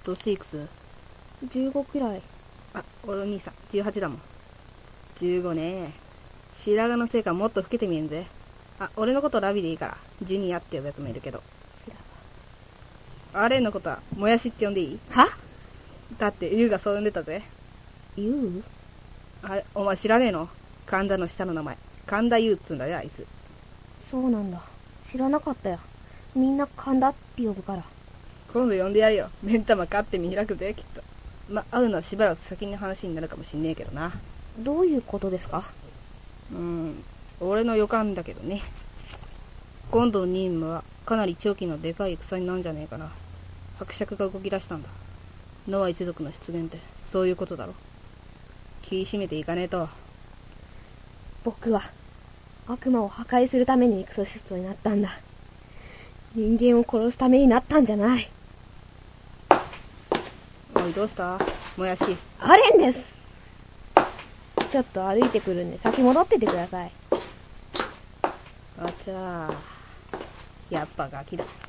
年いくつ？ 15くらい。 あ、俺お兄さん、18だもん。15ね。白髪のせいかもっと老けてみえんぜ。あ、俺のことラビでいいから、ジュニアって呼ぶやつもいるけど。あれのことは、もやしって呼んでいい？ は？ だって、ユウがそう呼んでたぜ。 ユウ？ あれ、お前知らねえの？神田の下の名前。神田ユウっつうんだよ、あいつ。 そうなんだ。知らなかったよ。みんな神田って呼ぶから。 今度呼んでやるよ。目ん玉勝手に開くぜ、きっと。ま、会うのはしばらく先に話になるかもしんねえけどな。 どういうことですか？ 俺の予感だけどね。今度の任務はかなり長期のでかい戦になんじゃねえかな。伯爵が動き出したんだ。ノア一族の出現ってそういうことだろ。気締めていかねえと。 僕は悪魔を破壊するためにエクソシストになったんだ。人間を殺すためになったんじゃない。 おい、どうした？もやし。 アレンです。ちょっと歩いてくるんで先戻っててください。 あちゃー、やっぱガキだ。